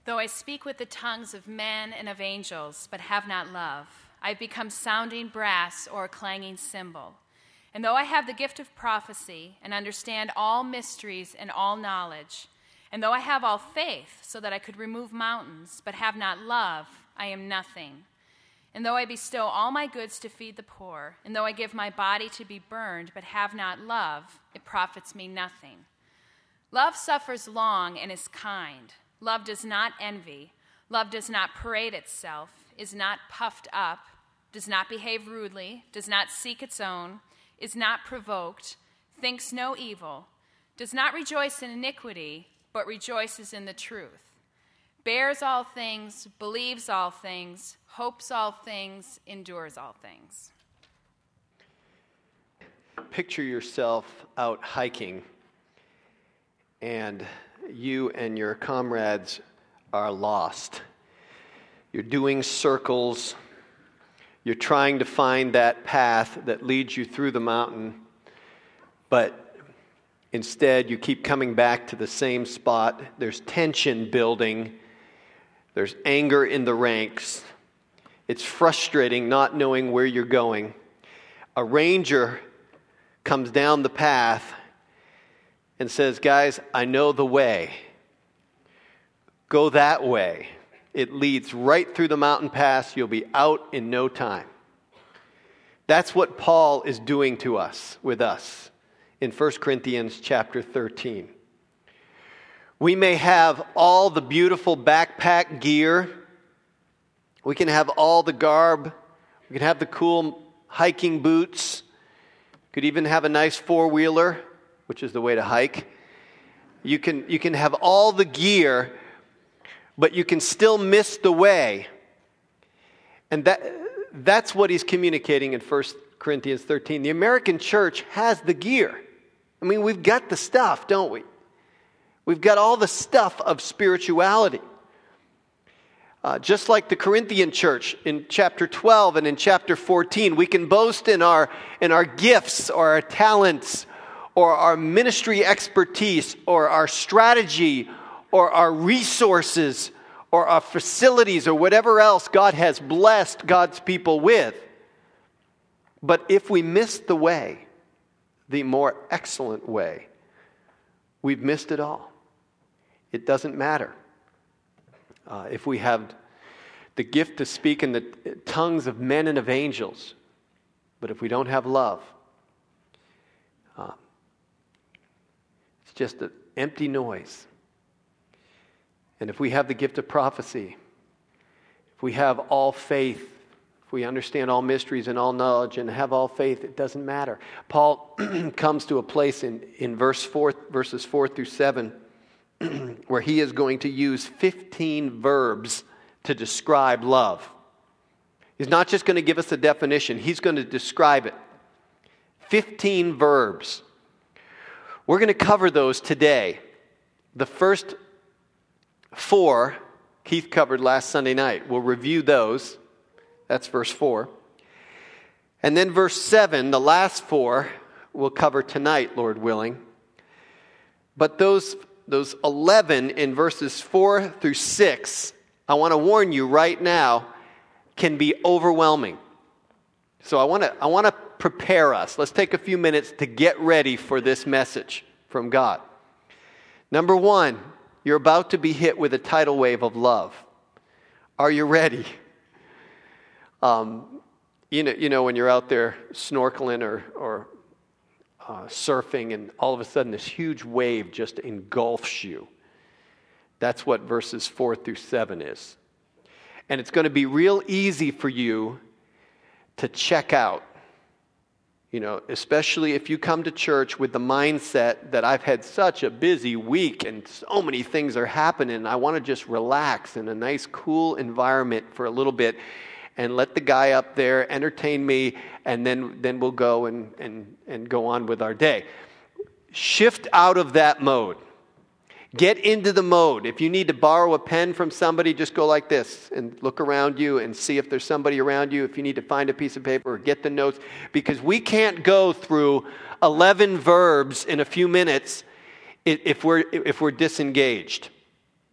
Though I speak with the tongues of men and of angels, but have not love, I have become sounding brass or a clanging cymbal. And though I have the gift of prophecy and understand all mysteries and all knowledge, and though I have all faith so that I could remove mountains, but have not love, I am nothing. And though I bestow all my goods to feed the poor, and though I give my body to be burned, but have not love, it profits me nothing. Love suffers long and is kind. Love does not envy. Love does not parade itself, is not puffed up, does not behave rudely, does not seek its own, is not provoked, thinks no evil, does not rejoice in iniquity, but rejoices in the truth, bears all things, believes all things, hopes all things, endures all things. Picture yourself out hiking, and you and your comrades are lost. You're doing circles. You're trying to find that path that leads you through the mountain, but instead you keep coming back to the same spot. There's tension building. There's anger in the ranks. It's frustrating not knowing where you're going. A ranger comes down the path and says, "Guys, I know the way. Go that way. It leads right through the mountain pass. You'll be out in no time." That's what Paul is doing to us, with us, in 1 Corinthians chapter 13. We may have all the beautiful backpack gear. We can have all the garb. We can have the cool hiking boots. Could even have a nice four-wheeler, which is the way to hike. You can have all the gear, but you can still miss the way. And that's what he's communicating in 1 Corinthians 13. The American church has the gear. I mean, we've got the stuff, don't we? We've got all the stuff of spirituality. Just like the Corinthian church in chapter 12 and in chapter 14, we can boast in our gifts or our talents or our ministry expertise or our strategy or our resources or our facilities or whatever else God has blessed God's people with. But if we miss the way, the more excellent way, we've missed it all. It doesn't matter. If we have the gift to speak in the tongues of men and of angels, but if we don't have love, it's just an empty noise. And if we have the gift of prophecy, if we have all faith, if we understand all mysteries and all knowledge and have all faith, it doesn't matter. Paul comes to a place in verses 4 through 7 where he is going to use 15 verbs to describe love. He's not just going to give us a definition, he's going to describe it. 15 verbs. We're going to cover those today. The first 4, Keith covered last Sunday night. We'll review those. That's verse 4. And then verse 7, the last 4, we'll cover tonight, Lord willing. But those 11 in verses 4 through 6, I want to warn you right now, can be overwhelming. So I want to prepare us. Let's take a few minutes to get ready for this message from God. Number 1, you're about to be hit with a tidal wave of love. Are you ready? You know when you're out there snorkeling or surfing, and all of a sudden this huge wave just engulfs you. That's what verses 4 through 7 is. And it's going to be real easy for you to check out. You know, especially if you come to church with the mindset that I've had such a busy week and so many things are happening. I want to just relax in a nice, cool environment for a little bit and let the guy up there entertain me, and then we'll go and go on with our day. Shift out of that mode. Get into the mode. If you need to borrow a pen from somebody, just go like this and look around you and see if there's somebody around you. If you need to find a piece of paper or get the notes, because we can't go through 11 verbs in a few minutes if we're disengaged.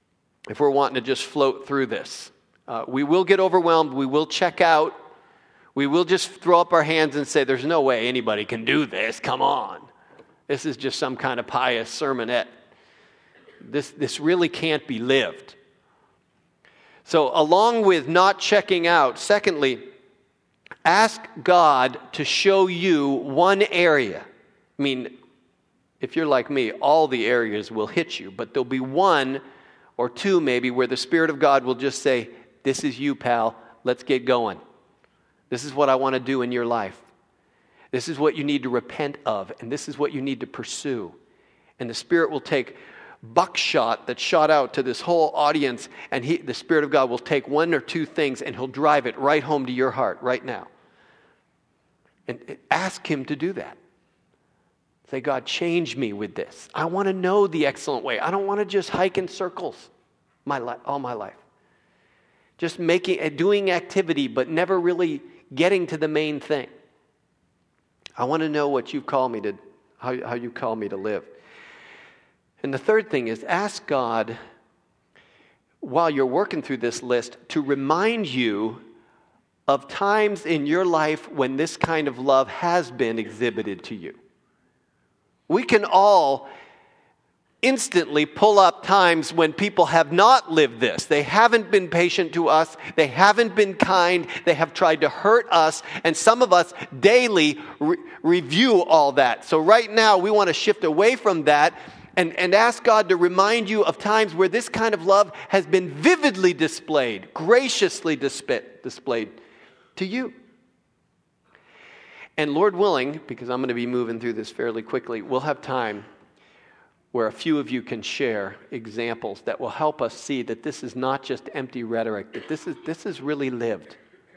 if we're wanting to just float through this. We will get overwhelmed. We will check out. We will just throw up our hands and say, there's no way anybody can do this. Come on. This is just some kind of pious sermonette. This really can't be lived. So along with not checking out, secondly, ask God to show you one area. I mean, if you're like me, all the areas will hit you, but there'll be one or two maybe where the Spirit of God will just say, this is you, pal. Let's get going. This is what I want to do in your life. This is what you need to repent of, and this is what you need to pursue. And the Spirit will take buckshot that shot out to this whole audience, and the Spirit of God will take one or two things and He'll drive it right home to your heart right now. And ask Him to do that. Say, God, change me with this. I want to know the excellent way. I don't want to just hike in circles all my life. Just doing activity, but never really getting to the main thing. I want to know what you've called me to, how you call me to live. And the third thing is ask God, while you're working through this list, to remind you of times in your life when this kind of love has been exhibited to you. We can all instantly pull up times when people have not lived this. They haven't been patient to us. They haven't been kind. They have tried to hurt us. And some of us daily review all that. So right now we want to shift away from that and ask God to remind you of times where this kind of love has been vividly displayed, graciously displayed to you. And Lord willing, because I'm going to be moving through this fairly quickly, we'll have time where a few of you can share examples that will help us see that this is not just empty rhetoric, that this is really lived.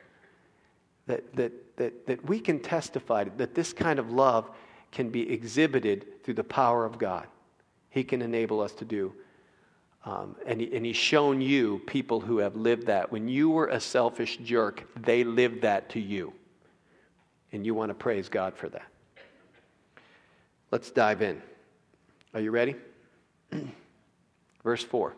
That we can testify that this kind of love can be exhibited through the power of God. He can enable us to do. And He's shown you people who have lived that. When you were a selfish jerk, they lived that to you. And you want to praise God for that. Let's dive in. Are you ready? Verse 4.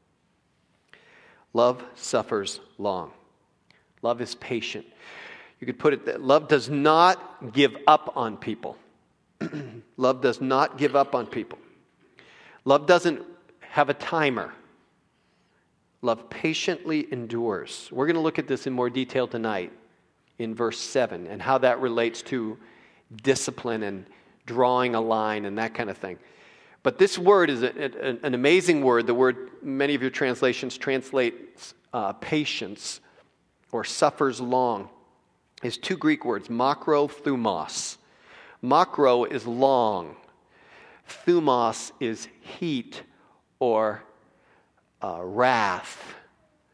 Love suffers long. Love is patient. You could put it that love does not give up on people. Love does not give up on people. Love doesn't have a timer. Love patiently endures. We're going to look at this in more detail tonight in verse 7 and how that relates to discipline and drawing a line and that kind of thing. But this word is an amazing word. The word, many of your translations translate patience or suffers long. Is two Greek words, makro, thumos. Makro is long. Thumos is heat or wrath.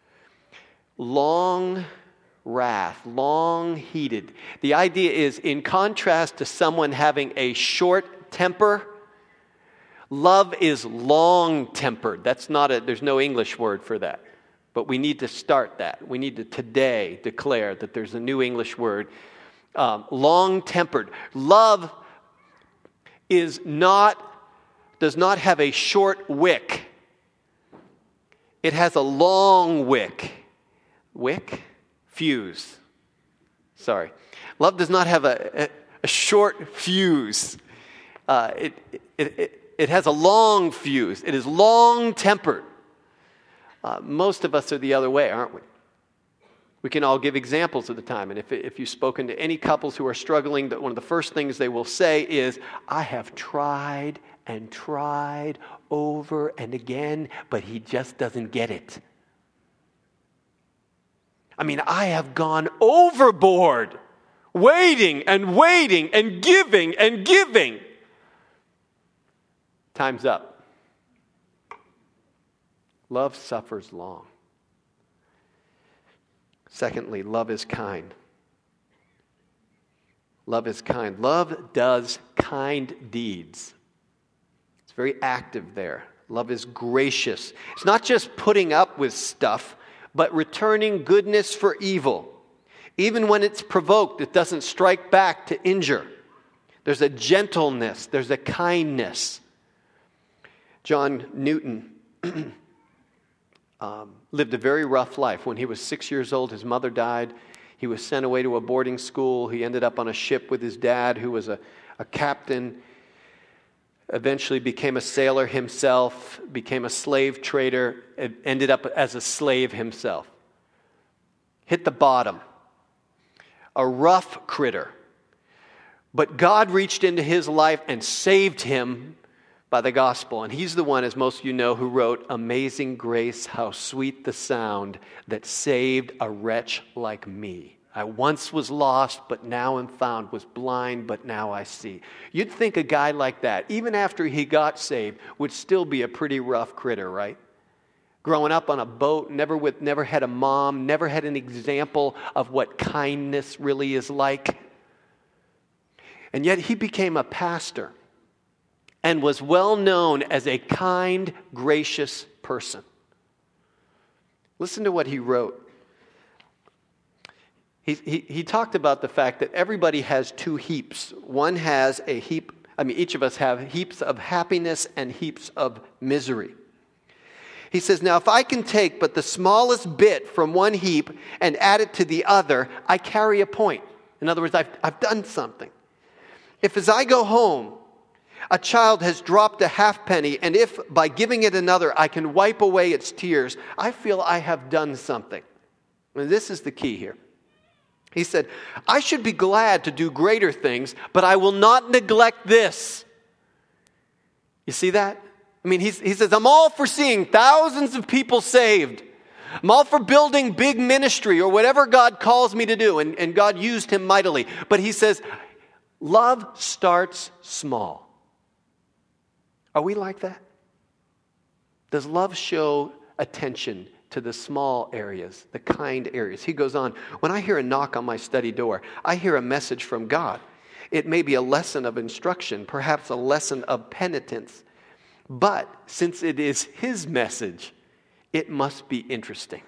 Long wrath, long heated. The idea is, in contrast to someone having a short temper, love is long-tempered. There's no English word for that. But we need to start that. We need to today declare that there's a new English word. Long-tempered. Love does not have a short wick. It has a long wick. Wick? Fuse. Sorry. Love does not have a short fuse. It has a long fuse. It is long-tempered. Most of us are the other way, aren't we? We can all give examples of the time. And if you've spoken to any couples who are struggling, one of the first things they will say is, I have tried and tried over and again, but he just doesn't get it. I mean, I have gone overboard, waiting and waiting and giving and giving. Time's up. Love suffers long. Secondly, love is kind. Love is kind. Love does kind deeds. It's very active there. Love is gracious. It's not just putting up with stuff, but returning goodness for evil. Even when it's provoked, it doesn't strike back to injure. There's a gentleness. There's a kindness. John Newton lived a very rough life. When he was 6 years old, his mother died. He was sent away to a boarding school. He ended up on a ship with his dad, who was a captain. Eventually became a sailor himself, became a slave trader, ended up as a slave himself. Hit the bottom. A rough critter. But God reached into his life and saved him by the gospel. And he's the one, as most of you know, who wrote Amazing Grace, how sweet the sound that saved a wretch like me. I once was lost, but now am found, was blind, but now I see. You'd think a guy like that, even after he got saved, would still be a pretty rough critter, right? Growing up on a boat, never had a mom, never had an example of what kindness really is like. And yet he became a pastor and was well known as a kind, gracious person. Listen to what he wrote. He talked about the fact that everybody has two heaps. One has a heap, each of us have heaps of happiness and heaps of misery. He says, now if I can take but the smallest bit from one heap and add it to the other, I carry a point. In other words, I've done something. If as I go home, a child has dropped a halfpenny, and if by giving it another I can wipe away its tears, I feel I have done something. And this is the key here. He said, I should be glad to do greater things, but I will not neglect this. You see that? He says, I'm all for seeing thousands of people saved. I'm all for building big ministry or whatever God calls me to do. And God used him mightily. But he says, love starts small. Are we like that? Does love show attention to the small areas, the kind areas? He goes on, when I hear a knock on my study door, I hear a message from God. It may be a lesson of instruction, perhaps a lesson of penitence. But since it is his message, it must be interesting.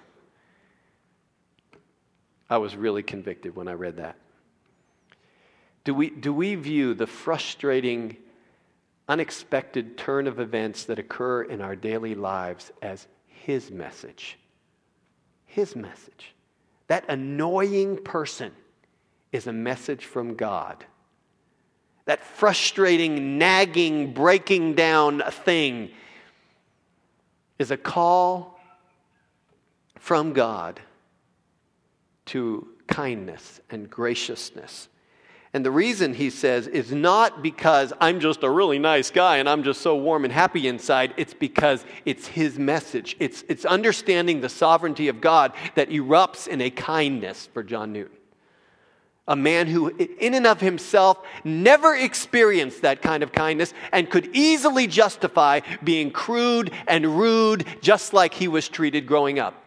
I was really convicted when I read that. Do we view the frustrating, unexpected turn of events that occur in our daily lives as his message? His message. That annoying person is a message from God. That frustrating, nagging, breaking down thing is a call from God to kindness and graciousness. And the reason, he says, is not because I'm just a really nice guy and I'm just so warm and happy inside. It's because it's his message. It's understanding the sovereignty of God that erupts in a kindness for John Newton. A man who, in and of himself, never experienced that kind of kindness and could easily justify being crude and rude just like he was treated growing up.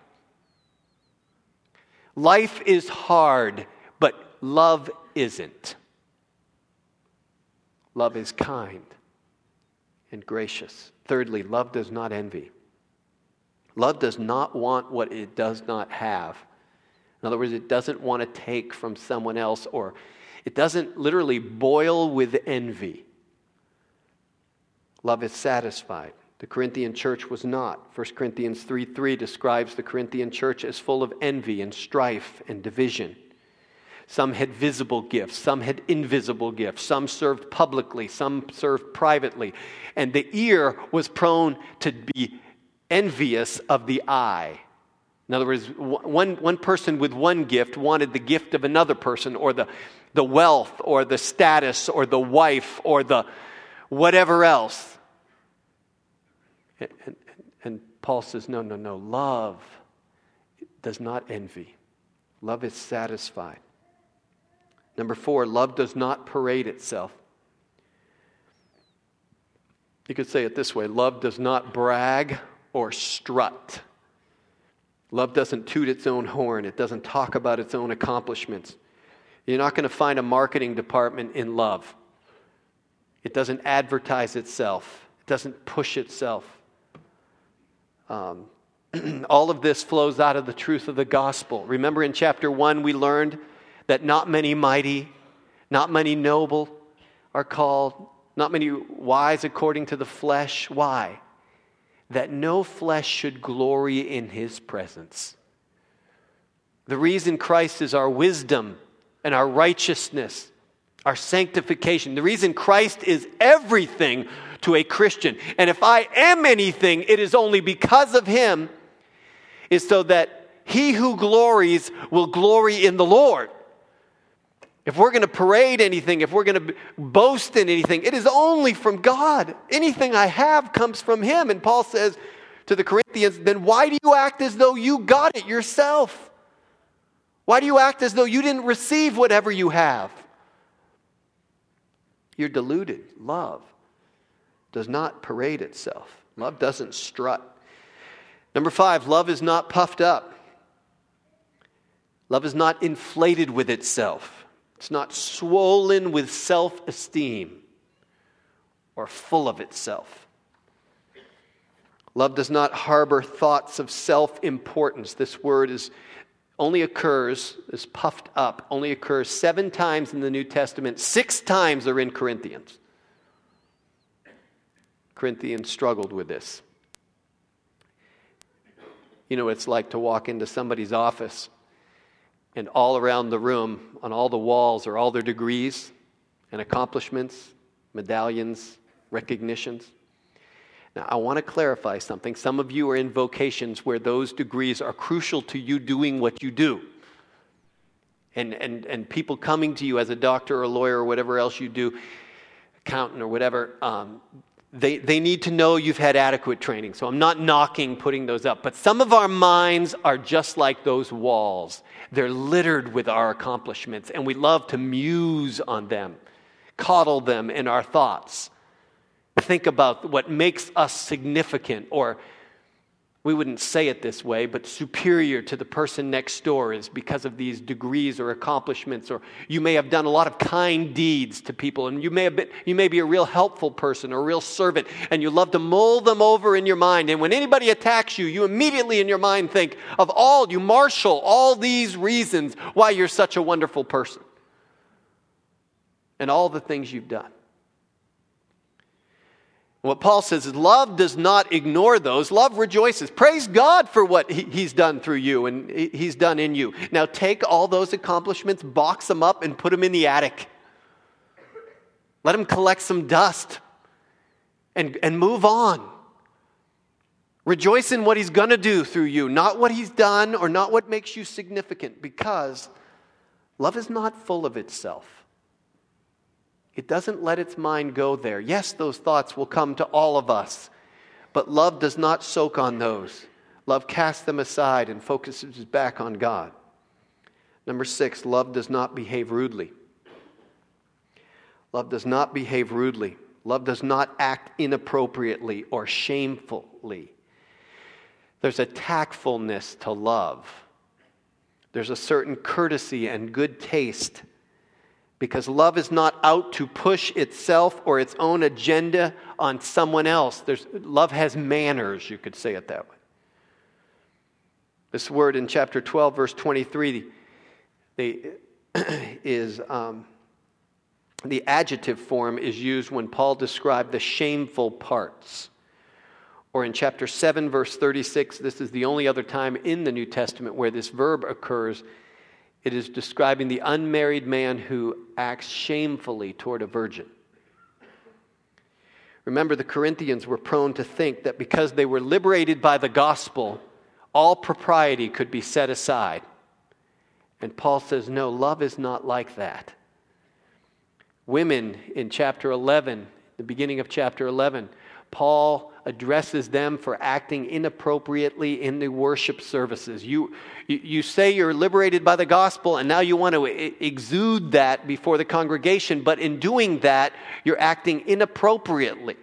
Life is hard, but love isn't. Love is kind and gracious. Thirdly, love does not envy. Love does not want what it does not have. In other words, it doesn't want to take from someone else, or it doesn't literally boil with envy. Love is satisfied. The Corinthian church was not. 1 Corinthians 3:3 describes the Corinthian church as full of envy and strife and division. Some had visible gifts, some had invisible gifts, some served publicly, some served privately. And the ear was prone to be envious of the eye. In other words, one person with one gift wanted the gift of another person, or the wealth, or the status, or the wife, or the whatever else. And Paul says, no. Love does not envy. Love is satisfied. Number 4, love does not parade itself. You could say it this way: love does not brag or strut. Love doesn't toot its own horn. It doesn't talk about its own accomplishments. You're not going to find a marketing department in love. It doesn't advertise itself. It doesn't push itself. All of this flows out of the truth of the gospel. Remember in chapter 1 we learned that not many mighty, not many noble are called, not many wise according to the flesh. Why? that no flesh should glory in his presence. The reason Christ is our wisdom and our righteousness, our sanctification, the reason Christ is everything to a Christian, and if I am anything, it is only because of him, is so that he who glories will glory in the Lord. If we're going to parade anything, if we're going to boast in anything, it is only from God. Anything I have comes from him. And Paul says to the Corinthians, then why do you act as though you got it yourself? Why do you act as though you didn't receive whatever you have? You're deluded. Love does not parade itself. Love doesn't strut. Number 5, love is not puffed up. Love is not inflated with itself. It's not swollen with self-esteem or full of itself. Love does not harbor thoughts of self-importance. This word is puffed up, only occurs 7 times in the New Testament. 6 times are in Corinthians. Corinthians struggled with this. You know what it's like to walk into somebody's office and all around the room, on all the walls, are all their degrees and accomplishments, medallions, recognitions. Now, I want to clarify something. Some of you are in vocations where those degrees are crucial to you doing what you do. And people coming to you as a doctor or a lawyer or whatever else you do, accountant or whatever, they need to know you've had adequate training. So I'm not knocking putting those up. But some of our minds are just like those walls. They're littered with our accomplishments, and we love to muse on them, coddle them in our thoughts. Think about what makes us significant, or we wouldn't say it this way, but superior to the person next door is because of these degrees or accomplishments, or you may have done a lot of kind deeds to people, and you may be a real helpful person or a real servant, and you love to mull them over in your mind. And when anybody attacks you, you immediately in your mind think of you marshal all these reasons why you're such a wonderful person and all the things you've done. What Paul says is love does not ignore those. Love rejoices. Praise God for what he's done through you and he's done in you. Now take all those accomplishments, box them up, and put them in the attic. Let him collect some dust and move on. Rejoice in what he's going to do through you, not what he's done or not what makes you significant, because love is not full of itself. It doesn't let its mind go there. Yes, those thoughts will come to all of us, but love does not soak on those. Love casts them aside and focuses back on God. Number 6, love does not behave rudely. Love does not behave rudely. Love does not act inappropriately or shamefully. There's a tactfulness to love. There's a certain courtesy and good taste, because love is not out to push itself or its own agenda on someone else. Love has manners, you could say it that way. This word in chapter 12, verse 23, is the adjective form is used when Paul described the shameful parts. Or in chapter 7, verse 36, this is the only other time in the New Testament where this verb occurs. It is describing the unmarried man who acts shamefully toward a virgin. Remember, the Corinthians were prone to think that because they were liberated by the gospel, all propriety could be set aside. And Paul says, no, love is not like that. Women in chapter 11, the beginning of chapter 11, Paul addresses them for acting inappropriately in the worship services. You say you're liberated by the gospel, and now you want to exude that before the congregation, but in doing that, you're acting inappropriately.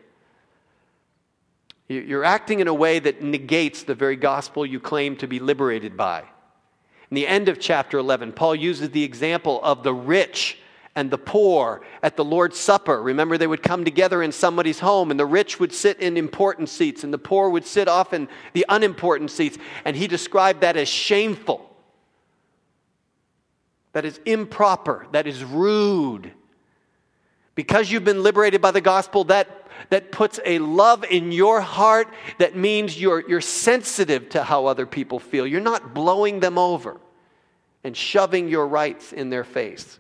You're acting in a way that negates the very gospel you claim to be liberated by. In the end of chapter 11, Paul uses the example of the rich and the poor at the Lord's Supper. Remember, they would come together in somebody's home, and the rich would sit in important seats, and the poor would sit off in the unimportant seats. And he described that as shameful. That is improper. That is rude. Because you've been liberated by the gospel, that puts a love in your heart that means you're sensitive to how other people feel. You're not blowing them over and shoving your rights in their face.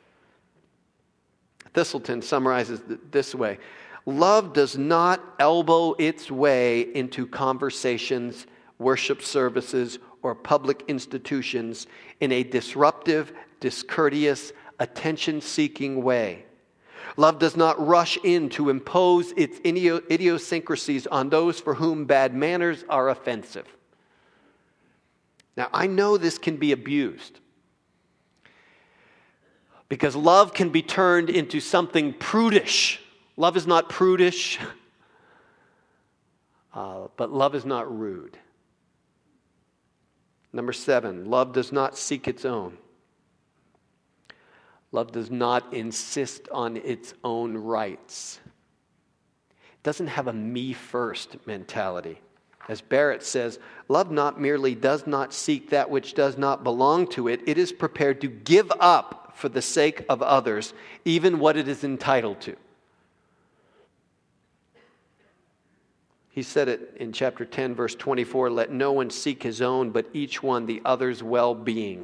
Thistleton summarizes it this way: love does not elbow its way into conversations, worship services, or public institutions in a disruptive, discourteous, attention-seeking way. Love does not rush in to impose its idiosyncrasies on those for whom bad manners are offensive. Now, I know this can be abused because love can be turned into something prudish. Love is not prudish, but love is not rude. Number 7, love does not seek its own. Love does not insist on its own rights. It doesn't have a me first mentality. As Barrett says, love not merely does not seek that which does not belong to it, it is prepared to give up for the sake of others, even what it is entitled to. He said it in chapter 10, verse 24, let no one seek his own, but each one the other's well-being.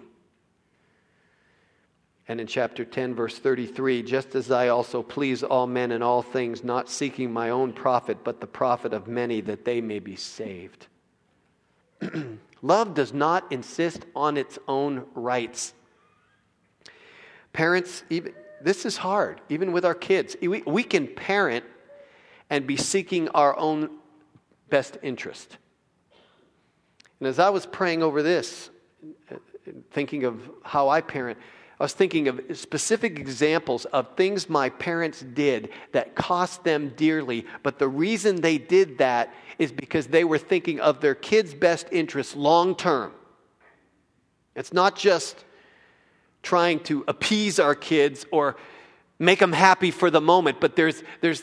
And in chapter 10, verse 33, just as I also please all men in all things, not seeking my own profit, but the profit of many, that they may be saved. Love does not insist on its own rights. Parents, this is hard, even with our kids. We can parent and be seeking our own best interest. And as I was praying over this, thinking of how I parent, I was thinking of specific examples of things my parents did that cost them dearly, but the reason they did that is because they were thinking of their kids' best interests long term. It's not just trying to appease our kids or make them happy for the moment, but there's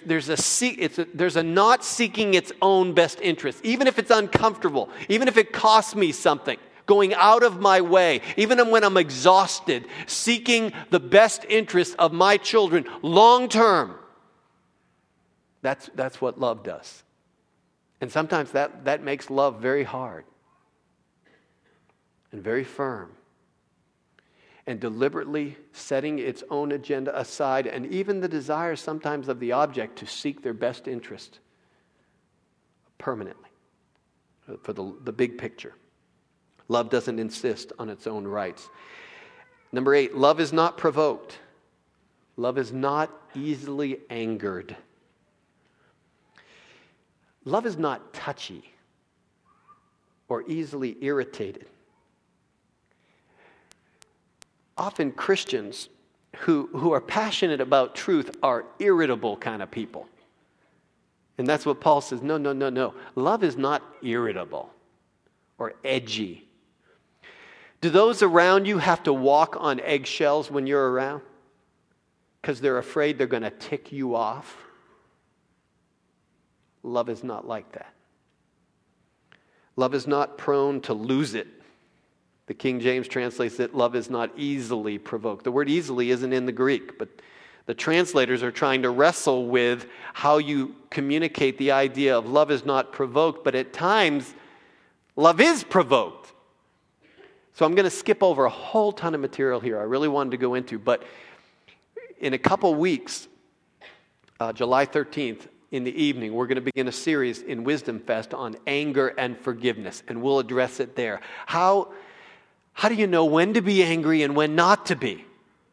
a not seeking its own best interest, even if it's uncomfortable, even if it costs me something. Going out of my way, even when I'm exhausted, seeking the best interest of my children long term. That's what love does. And sometimes that makes love very hard and very firm. And deliberately setting its own agenda aside, and even the desires sometimes of the object to seek their best interest permanently for the big picture. Love doesn't insist on its own rights. Number 8, love is not provoked. Love is not easily angered. Love is not touchy or easily irritated. Often Christians who are passionate about truth are irritable kind of people. And that's what Paul says, no. Love is not irritable or edgy. Do those around you have to walk on eggshells when you're around? Because they're afraid they're going to tick you off? Love is not like that. Love is not prone to lose it. The King James translates it, love is not easily provoked. The word easily isn't in the Greek, but the translators are trying to wrestle with how you communicate the idea of love is not provoked, but at times, love is provoked. So I'm going to skip over a whole ton of material here I really wanted to go into, but in a couple weeks, July 13th, in the evening, we're going to begin a series in Wisdom Fest on anger and forgiveness, and we'll address it there. How do you know when to be angry and when not to be?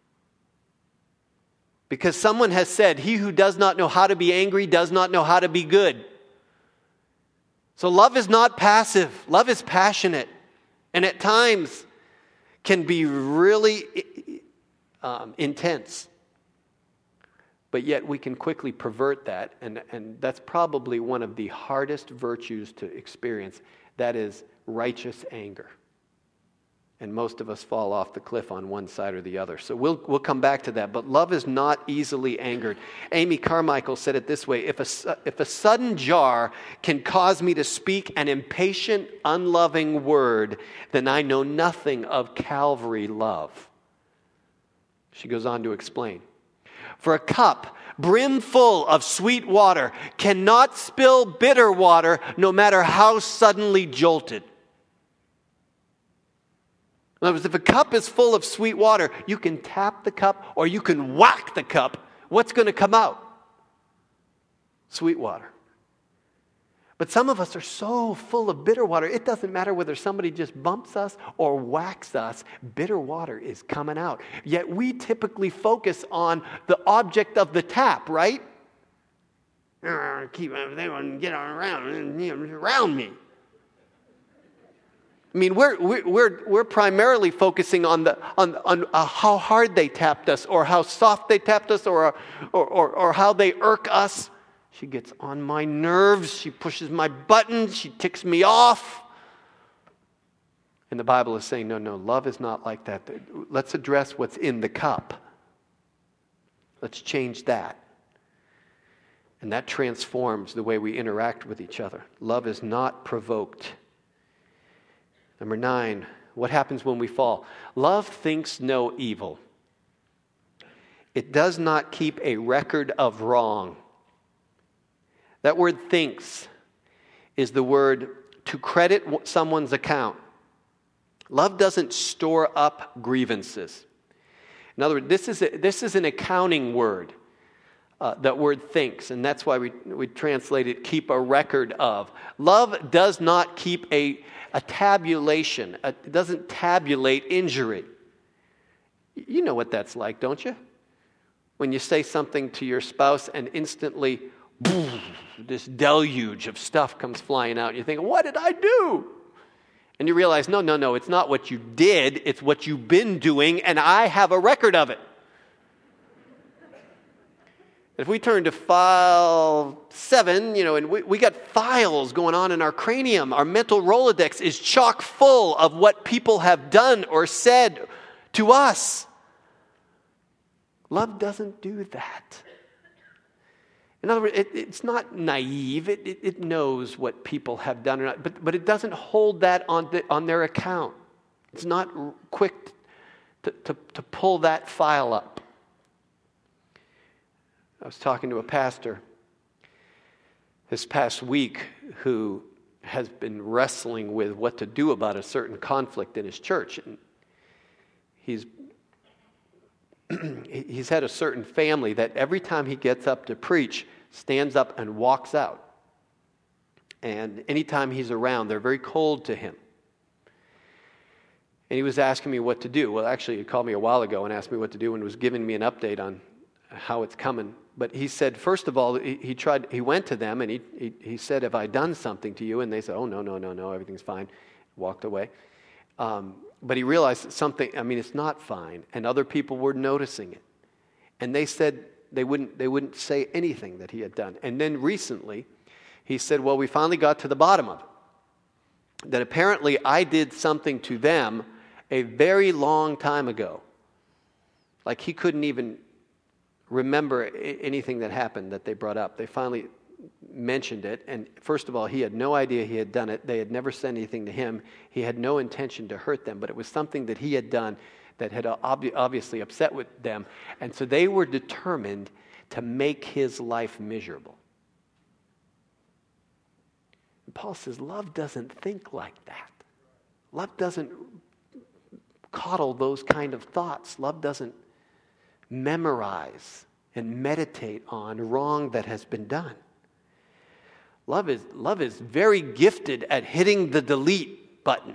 Because someone has said, he who does not know how to be angry does not know how to be good. So love is not passive. Love is passionate. And at times can be really intense. But yet we can quickly pervert that. And that's probably one of the hardest virtues to experience. That is righteous anger. And most of us fall off the cliff on one side or the other. So we'll come back to that. But love is not easily angered. Amy Carmichael said it this way: if a sudden jar can cause me to speak an impatient, unloving word, then I know nothing of Calvary love. She goes on to explain. For a cup brimful of sweet water, cannot spill bitter water no matter how suddenly jolted. In other words, if a cup is full of sweet water, you can tap the cup or you can whack the cup. What's going to come out? Sweet water. But some of us are so full of bitter water, it doesn't matter whether somebody just bumps us or whacks us, bitter water is coming out. Yet we typically focus on the object of the tap, right? Keep everyone get around me. I mean, we're primarily focusing on how hard they tapped us, or how soft they tapped us, or how they irk us. She gets on my nerves. She pushes my buttons. She ticks me off. And the Bible is saying, no, love is not like that. Let's address what's in the cup. Let's change that. And that transforms the way we interact with each other. Love is not provoked. Number 9, what happens when we fall? Love thinks no evil. It does not keep a record of wrong. That word thinks is the word to credit someone's account. Love doesn't store up grievances. In other words, this is an accounting word, that word thinks, and that's why we translate it keep a record of. Love does not keep a tabulation. It doesn't tabulate injury. You know what that's like, don't you? When you say something to your spouse and instantly, boom, this deluge of stuff comes flying out. And you think, what did I do? And you realize, no, it's not what you did. It's what you've been doing, and I have a record of it. If we turn to file 7, and we got files going on in our cranium. Our mental Rolodex is chock full of what people have done or said to us. Love doesn't do that. In other words, it's not naive. It knows what people have done or not, but it doesn't hold that on their account. It's not quick to pull that file up. I was talking to a pastor this past week who has been wrestling with what to do about a certain conflict in his church. And he's had a certain family that every time he gets up to preach, stands up and walks out. And anytime he's around, they're very cold to him. And he was asking me what to do. Well, actually, he called me a while ago and asked me what to do and was giving me an update on how it's coming. But he said, first of all, he went to them and he said, have I done something to you? And they said, oh, no, everything's fine. Walked away. But he realized that something, it's not fine. And other people were noticing it. And they said they wouldn't say anything that he had done. And then recently, he said, well, we finally got to the bottom of it. That apparently I did something to them a very long time ago. Like he couldn't even remember anything that happened that they brought up. They finally mentioned it, and first of all, he had no idea he had done it. They had never said anything to him. He had no intention to hurt them, but it was something that he had done that had obviously upset with them, and so they were determined to make his life miserable. And Paul says, love doesn't think like that. Love doesn't coddle those kind of thoughts. Love doesn't memorize and meditate on wrong that has been done. Love is very gifted at hitting the delete button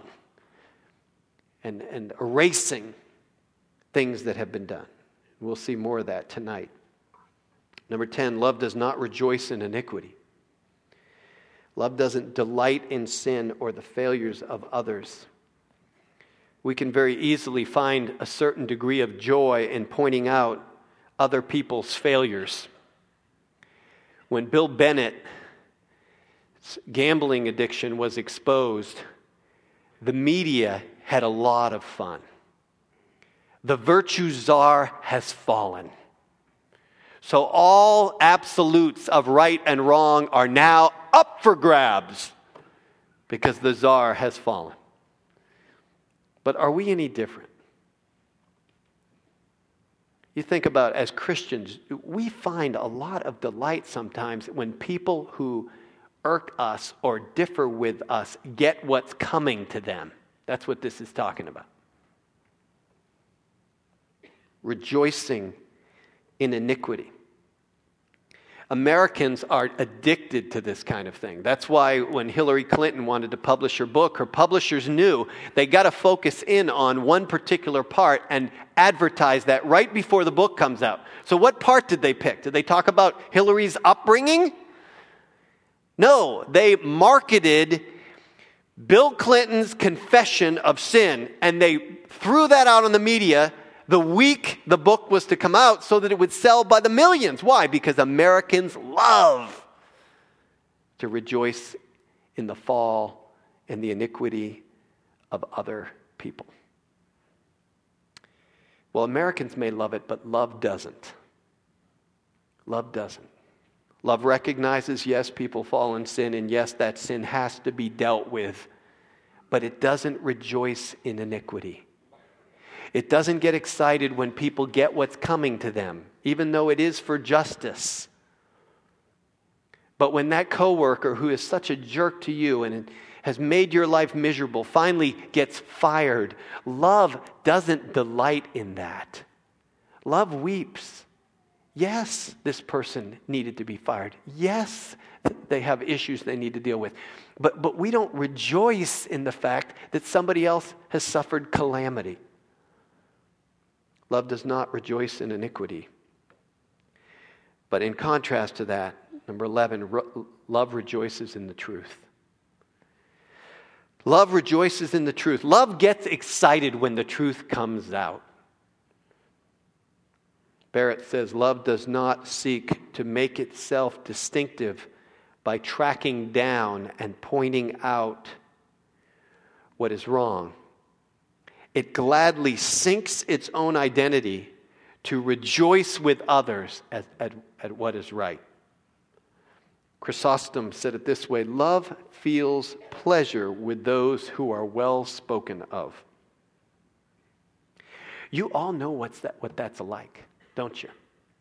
and erasing things that have been done. We'll see more of that tonight. Number 10, love does not rejoice in iniquity. Love doesn't delight in sin or the failures of others. We can very easily find a certain degree of joy in pointing out other people's failures. When Bill Bennett's gambling addiction was exposed, the media had a lot of fun. The virtue czar has fallen. So all absolutes of right and wrong are now up for grabs because the czar has fallen. But are we any different? You think about, as Christians, we find a lot of delight sometimes when people who irk us or differ with us get what's coming to them. That's what this is talking about. Rejoicing in iniquity. Americans are addicted to this kind of thing. That's why when Hillary Clinton wanted to publish her book, her publishers knew they got to focus in on one particular part and advertise that right before the book comes out. So what part did they pick? Did they talk about Hillary's upbringing? No, they marketed Bill Clinton's confession of sin, and they threw that out on the media the week the book was to come out so that it would sell by the millions. Why? Because Americans love to rejoice in the fall and the iniquity of other people. Well, Americans may love it, but love doesn't. Love doesn't. Love recognizes, yes, people fall in sin, and yes, that sin has to be dealt with, but it doesn't rejoice in iniquity. It doesn't get excited when people get what's coming to them, even though it is for justice. But when that coworker who is such a jerk to you and has made your life miserable finally gets fired, love doesn't delight in that. Love weeps. Yes, this person needed to be fired. Yes, they have issues they need to deal with. But we don't rejoice in the fact that somebody else has suffered calamity. Love does not rejoice in iniquity. But in contrast to that, number 11, love rejoices in the truth. Love rejoices in the truth. Love gets excited when the truth comes out. Barrett says, love does not seek to make itself distinctive by tracking down and pointing out what is wrong. It gladly sinks its own identity to rejoice with others at what is right. Chrysostom said it this way: love feels pleasure with those who are well spoken of. You all know what that's like, don't you?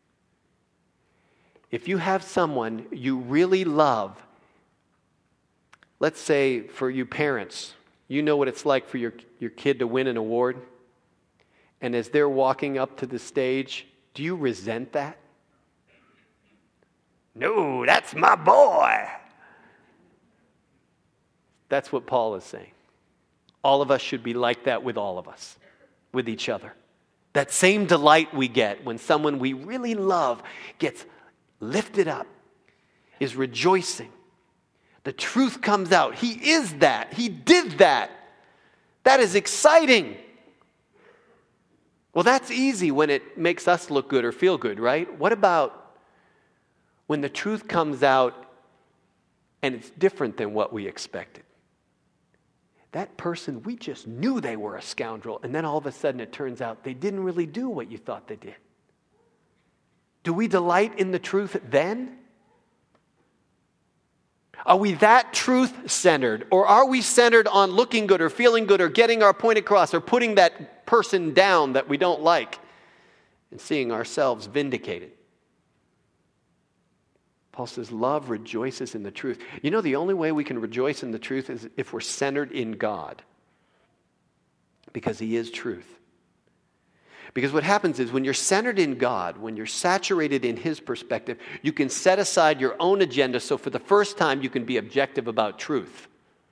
If you have someone you really love, let's say for you parents, you know what it's like for your kid to win an award. And as they're walking up to the stage, do you resent that? No, that's my boy. That's what Paul is saying. All of us should be like that with all of us, with each other. That same delight we get when someone we really love gets lifted up, is rejoicing. The truth comes out. He is that. He did that. That is exciting. Well, that's easy when it makes us look good or feel good, right? What about when the truth comes out and it's different than what we expected? That person, we just knew they were a scoundrel, and then all of a sudden it turns out they didn't really do what you thought they did. Do we delight in the truth then? Are we that truth-centered? Or are we centered on looking good or feeling good or getting our point across or putting that person down that we don't like and seeing ourselves vindicated? Paul says, love rejoices in the truth. You know, the only way we can rejoice in the truth is if we're centered in God, because He is truth. Because what happens is when you're centered in God, when you're saturated in His perspective, you can set aside your own agenda so for the first time you can be objective about truth.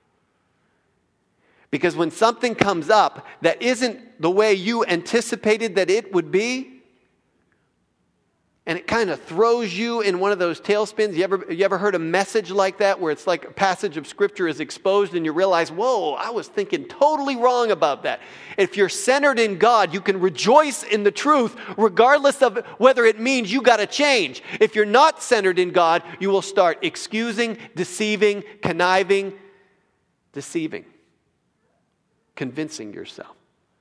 Because when something comes up that isn't the way you anticipated that it would be, and it kind of throws you in one of those tailspins. You ever heard a message like that where it's like a passage of Scripture is exposed and you realize, whoa, I was thinking totally wrong about that. If you're centered in God, you can rejoice in the truth regardless of whether it means you got to change. If you're not centered in God, you will start excusing, deceiving, conniving, convincing yourself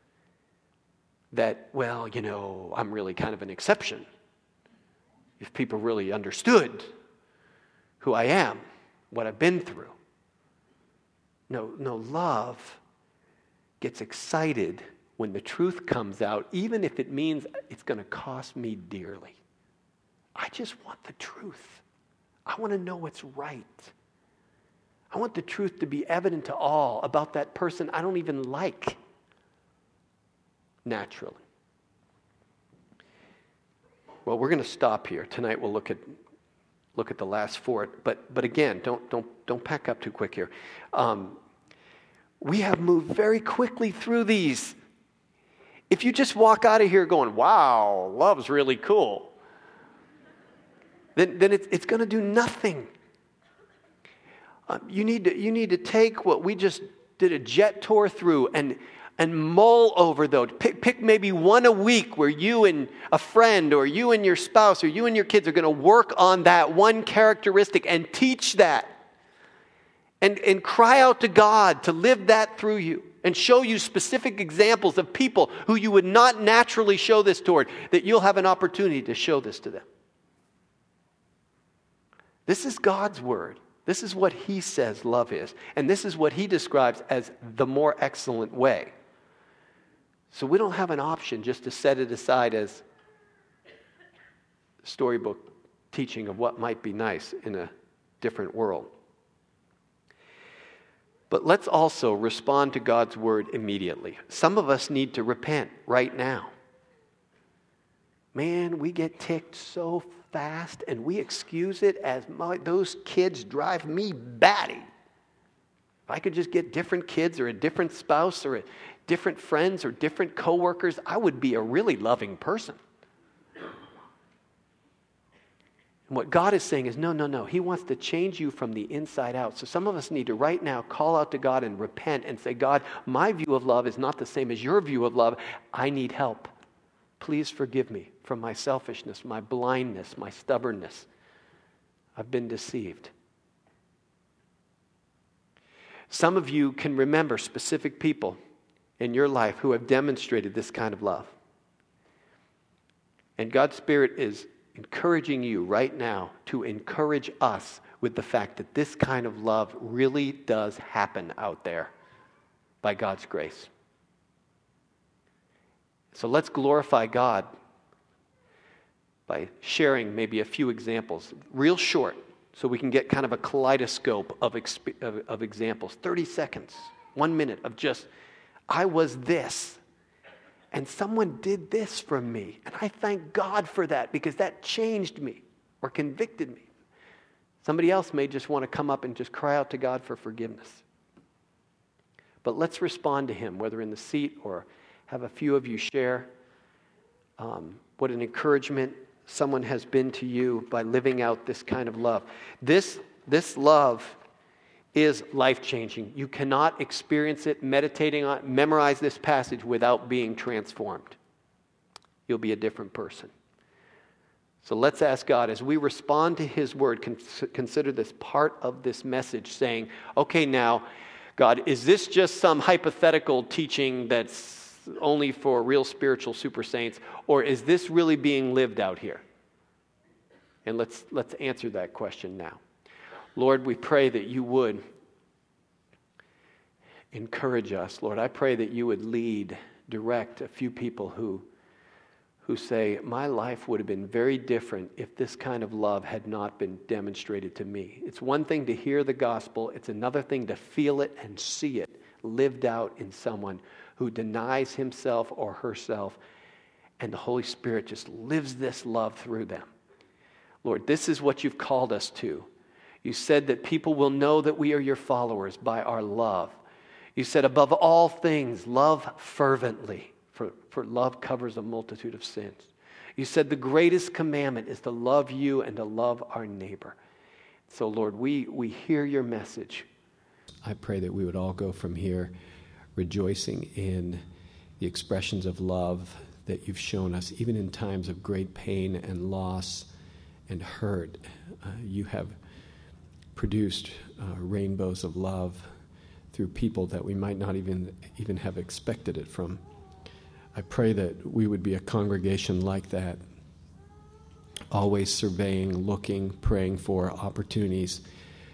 that, well, you know, I'm really kind of an exception. If people really understood who I am, what I've been through. No, love gets excited when the truth comes out, even if it means it's going to cost me dearly. I just want the truth. I want to know what's right. I want the truth to be evident to all about that person I don't even like naturally. Well, we're going to stop here. Tonight we'll look at the last four. But again, don't pack up too quick here. We have moved very quickly through these. If you just walk out of here going, wow, love's really cool, then it's going to do nothing. You need to take what we just did a jet tour through and mull over those. Pick maybe one a week where you and a friend or you and your spouse or you and your kids are going to work on that one characteristic and teach that. And cry out to God to live that through you and show you specific examples of people who you would not naturally show this toward, that you'll have an opportunity to show this to them. This is God's word. This is what he says love is. And this is what he describes as the more excellent way. So we don't have an option just to set it aside as storybook teaching of what might be nice in a different world. But let's also respond to God's word immediately. Some of us need to repent right now. Man, we get ticked so fast and we excuse it as those kids drive me batty. If I could just get different kids or a different spouse or different friends or different coworkers, I would be a really loving person. And what God is saying is, no. He wants to change you from the inside out. So some of us need to right now call out to God and repent and say, God, my view of love is not the same as your view of love. I need help. Please forgive me from my selfishness, my blindness, my stubbornness. I've been deceived. Some of you can remember specific people in your life who have demonstrated this kind of love. And God's Spirit is encouraging you right now to encourage us with the fact that this kind of love really does happen out there by God's grace. So let's glorify God by sharing maybe a few examples, real short, so we can get kind of a kaleidoscope of examples. 30 seconds, 1 minute of just, I was this, and someone did this from me, and I thank God for that because that changed me or convicted me. Somebody else may just want to come up and just cry out to God for forgiveness. But let's respond to him, whether in the seat or have a few of you share what an encouragement someone has been to you by living out this kind of love. This love is life-changing. You cannot experience it, meditating on it, memorize this passage without being transformed. You'll be a different person. So let's ask God, as we respond to his word, consider this part of this message saying, okay, now, God, is this just some hypothetical teaching that's only for real spiritual super saints, or is this really being lived out here? And let's answer that question now. Lord, we pray that you would encourage us. Lord, I pray that you would lead, direct a few people who say, my life would have been very different if this kind of love had not been demonstrated to me. It's one thing to hear the gospel. It's another thing to feel it and see it lived out in someone who denies himself or herself, and the Holy Spirit just lives this love through them. Lord, this is what you've called us to. You said that people will know that we are your followers by our love. You said, above all things, love fervently, for love covers a multitude of sins. You said the greatest commandment is to love you and to love our neighbor. So, Lord, we hear your message. I pray that we would all go from here rejoicing in the expressions of love that you've shown us, even in times of great pain and loss and hurt. You have produced rainbows of love through people that we might not even have expected it from. I pray that we would be a congregation like that, always surveying, looking, praying for opportunities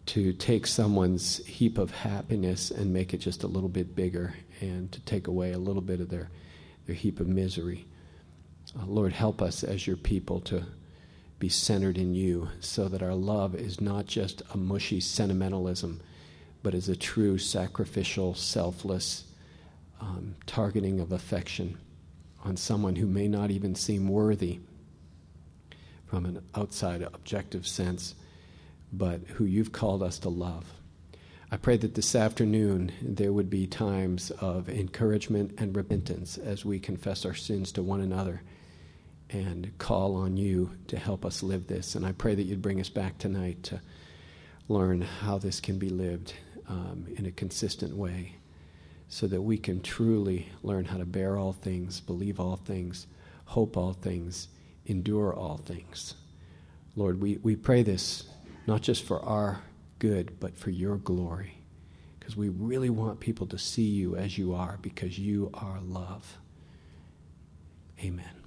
to take someone's heap of happiness and make it just a little bit bigger, and to take away a little bit of their heap of misery. Lord, help us as your people to be centered in you, so that our love is not just a mushy sentimentalism, but is a true sacrificial, selfless targeting of affection on someone who may not even seem worthy from an outside objective sense, but who you've called us to love. I pray that this afternoon there would be times of encouragement and repentance as we confess our sins to one another and call on you to help us live this. And I pray that you'd bring us back tonight to learn how this can be lived in a consistent way, so that we can truly learn how to bear all things, believe all things, hope all things, endure all things. Lord, we pray this not just for our good, but for your glory, because we really want people to see you as you are, because you are love. Amen.